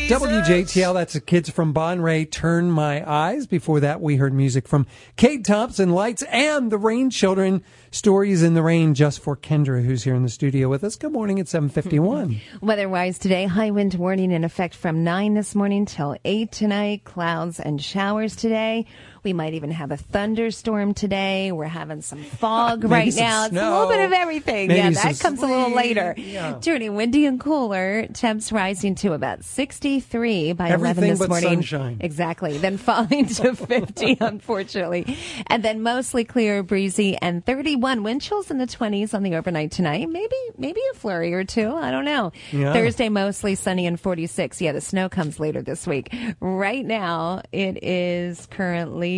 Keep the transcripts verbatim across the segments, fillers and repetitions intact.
W J T L, that's the Kids from Bon Ray, Turn My Eyes. Before that, we heard music from Kate Thompson, Lights, and the Rain Children, Stories in the Rain, just for Kendra, who's here in the studio with us. Good morning at seven fifty-one. Weather-wise today, high wind warning in effect from nine this morning till eight tonight. Clouds and showers today. We might even have a thunderstorm today. We're having some fog right now. It's a little bit of everything. Maybe yeah, that comes sleep. a little later. Yeah. Turning windy and cooler. Temps rising to about sixty-three by Everything eleven this but morning. Sunshine. Exactly. Then falling to fifty, unfortunately. And then mostly clear, breezy, and thirty-one. Wind chills in the twenties on the overnight tonight. Maybe maybe a flurry or two. I don't know. Yeah. Thursday, mostly sunny and forty-six. Yeah, the snow comes later this week. Right now, it is currently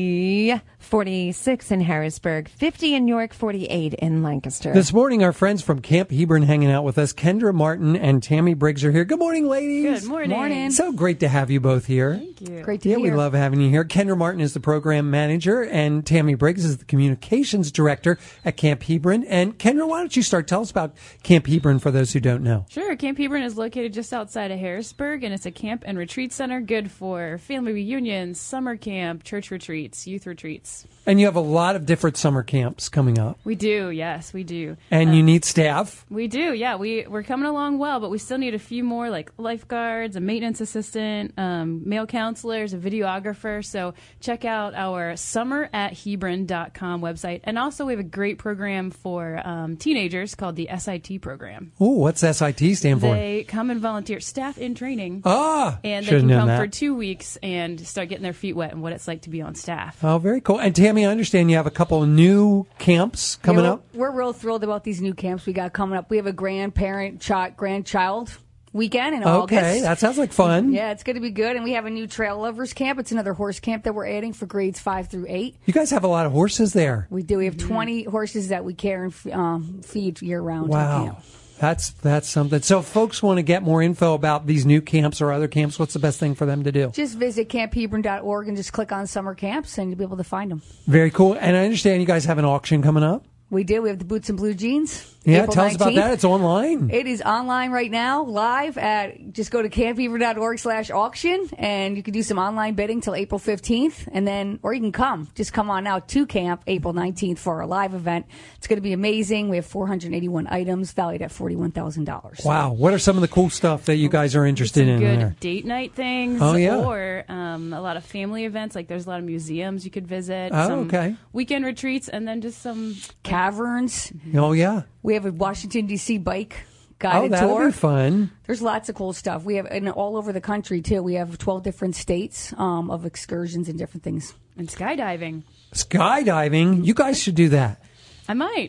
forty-six in Harrisburg, fifty in York, forty-eight in Lancaster. This morning, our friends from Camp Hebron hanging out with us. Kendra Martin and Tammy Briggs are here. Good morning, ladies. Good morning. Morning. So great to have you both here. Thank you. Great to Yeah, hear. we love having you here. Kendra Martin is the program manager, and Tammy Briggs is the communications director at Camp Hebron. And Kendra, why don't you start? Tell us about Camp Hebron for those who don't know. Sure. Camp Hebron is located just outside of Harrisburg, and it's a camp and retreat center good for family reunions, summer camp, church retreats, youth retreats. And you have a lot of different summer camps coming up. We do, yes, we do. And Uh, you need staff. We do, yeah. We, we're coming along well, but we still need a few more, like lifeguards, a maintenance assistant, um, male counselors, a videographer. So check out our summer at hebron dot com website. And also we have a great program for um, teenagers called the S I T program. Oh, what's S I T stand for? They come and volunteer, staff in training. Ah, And they should have can known come that. for two weeks and start getting their feet wet and what it's like to be on staff. Oh, very cool. And Tammy, I understand you have a couple of new camps coming Yeah, up. We're, we're real thrilled about these new camps we got coming up. We have a grandparent, child, grandchild weekend in August. Okay, that sounds like fun. Yeah, it's going to be good. And we have a new trail lovers camp. It's another horse camp that we're adding for grades five through eight. You guys have a lot of horses there. We do. We have twenty horses that we care and f- um, feed year round. in Wow. camp. That's that's something. So if folks want to get more info about these new camps or other camps, what's the best thing for them to do? Just visit camp hebron dot org and just click on summer camps and you'll be able to find them. Very cool. And I understand you guys have an auction coming up. We do. We have the Boots and Blue Jeans. Yeah, April tell us about nineteenth. that. It's online. It is online right now, live at, just go to camp hebron dot org slash auction, and you can do some online bidding till April fifteenth, and then, or you can come, just come on out to camp April nineteenth for our live event. It's going to be amazing. We have four hundred eighty-one items valued at forty-one thousand dollars. Wow. What are some of the cool stuff that you guys are interested Some in good there? date night things. Oh, yeah. Or um, a lot of family events. Like there's a lot of museums you could visit. Oh, some okay. Weekend retreats, and then just some. Caverns. Oh, yeah. We have a Washington, D C bike Oh, guided that'll tour. be fun. There's lots of cool stuff. We have, and all over the country, too. We have twelve different states um, of excursions and different things. And skydiving. Skydiving. You guys should do that. I might.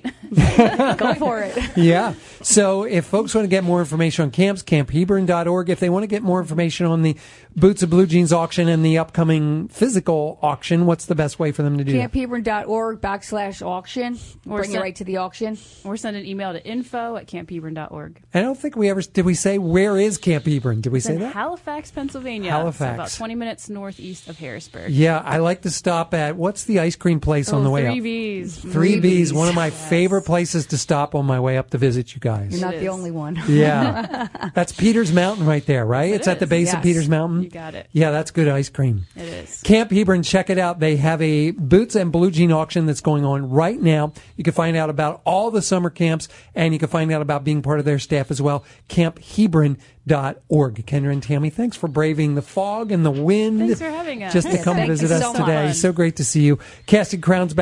Go for it. Yeah. So if folks want to get more information on camps, camp hebron dot org. If they want to get more information on the Boots and Blue Jeans auction and the upcoming physical auction, what's the best way for them to do camp hebron dot org backslash auction. Or Bring you send- right to the auction. Or send an email to info at camp hebron dot org. that? I don't think we ever, did we say, where is Camp Hebron? Did we It's say in that? Halifax, Pennsylvania. Halifax. So about twenty minutes northeast of Harrisburg. Yeah, I like to stop at, what's the ice cream place on Oh, the way Three up? B's. Three B's, one of my Yes. favorite places to stop on my way up to visit you guys. You're not It the is. only one. Yeah. That's Peters Mountain right there, right? Yes, It's it at the is. base of Yes. Peters Mountain. You got it. Yeah, that's good ice cream. It is. Camp Hebron, check it out. They have a Boots and Blue Jean auction that's going on right now. You can find out about all the summer camps, and you can find out about being part of their staff as well. camp hebron dot org. Kendra and Tammy, thanks for braving the fog and the wind. Thanks for having us. Just to Yeah, come thank visit you us so today. much. So great to see you. Casting Crowns back.